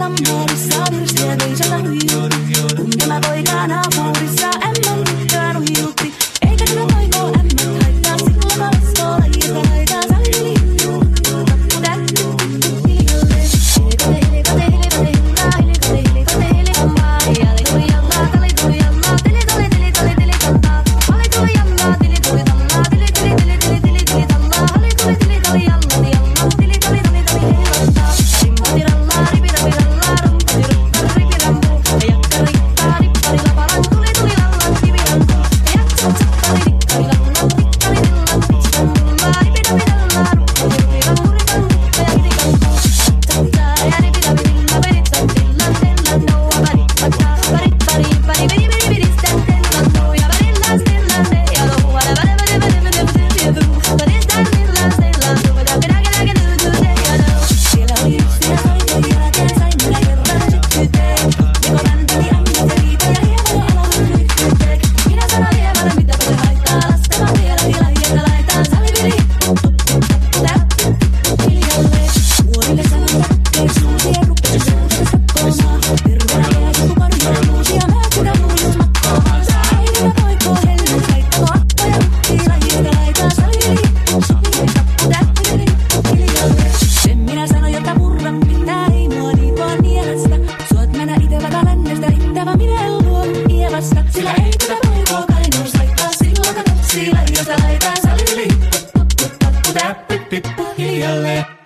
kammarissa virsiä toisella huijutti. Kun tämä poika naapurissa ämmän tyttöä nuhijutti. Eikä kyllä toivoo ämmät haittaa, silloin valastoo lajista laitaa. Salivili hiljuu, tappu täppu, hiljalle. Hilikate, hilikate, hilikate, hilikate, hilikate, hilikamaa. Jali tuli jallaa, tali tuli jallaa, tili tuli tili tali tili tappaa. Hali tuli jallaa, tili tuli tallaa, tili tili tili tili tili tili tallaa. Hali tuli tili tali jallaa, jallaa, tili tali tali tali hililottaa. Rimpati rallaa, ripitapi rallaa, rumpati rumpari ripirampu. Jakka rippaa, rippari lapalan, tuli tuli lallan kivirampu. Jaksa tsappari rikkari lallan, rikkari lallan, pitsikän mullaa, ripitapi rallaa, rumpati rupirampuri kampukka ja hilikampu. Tsatsaa ja ripitapi rilla, veritsan tillan, tellan noua, varippataa, varippari, pari, veri, veri, viristän, tellan noja, varillaan, stillan, te, ja louhada, vare, vare, vare, vare, vare, vare, vare, varistan, tillan, stillan, suvada, peräkelä, kelyytyy, te, ja nou. Siellä oli yksi ja toinen jälkeen, sain minä kerran sykkyyteen. Joko vänteli ämmät ja riitä ja hieman alavan lykkyyteen. Minä sanon hieman, mitä voi haittaa, laskemaan vielä hilahjeta laitaan. Salivili hippu, tappu, täppu, hiljalle. Vuorille sanon täppeen suusia, ruppesi suutensa koomaan. Terveenä jääsi kuparja uusia, määkynä luulus makkoomaan. Äidinä poikoo helmet, haittako appoja, ruppii lajista laitaan. Salivili hippu, tappu, täppu, hiljalle. Sen minä sanon, jotta murra pitää, ei mua niitoa nielestä. Suot mennä ite vaikka lännestä, riittävä minä en luo ievasta. Sillä ei tätä poikoo kainuus laittaa, silloin katopsii lajista laitaan. Salivili hippu, tappu, täppu, hiljalle.